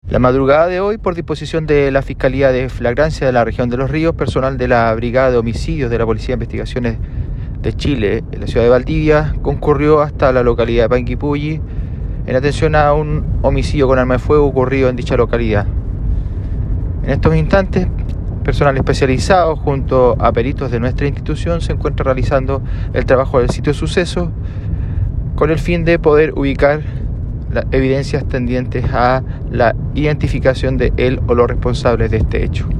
La madrugada de hoy, por disposición de la Fiscalía de Flagrancia de la región de Los Ríos, personal de la Brigada de Homicidios de la Policía de Investigaciones de Chile en la ciudad de Valdivia concurrió hasta la localidad de Panguipulli en atención a un homicidio con arma de fuego ocurrido en dicha localidad. En estos instantes, personal especializado junto a peritos de nuestra institución se encuentra realizando el trabajo del sitio de suceso con el fin de poder ubicar las evidencias tendientes a la identificación de él o los responsables de este hecho.